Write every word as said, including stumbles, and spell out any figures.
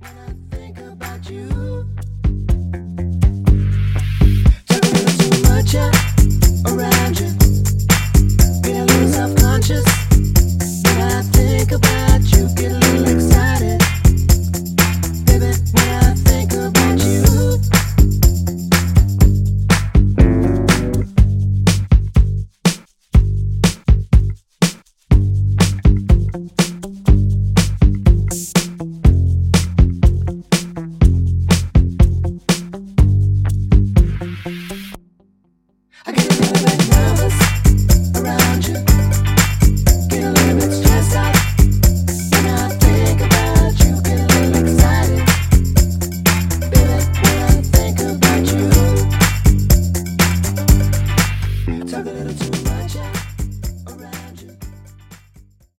Think about you. Talking a little too much yeah, around you. Get a little self-conscious. When I think about you, get a little excited. Baby, when I think about you.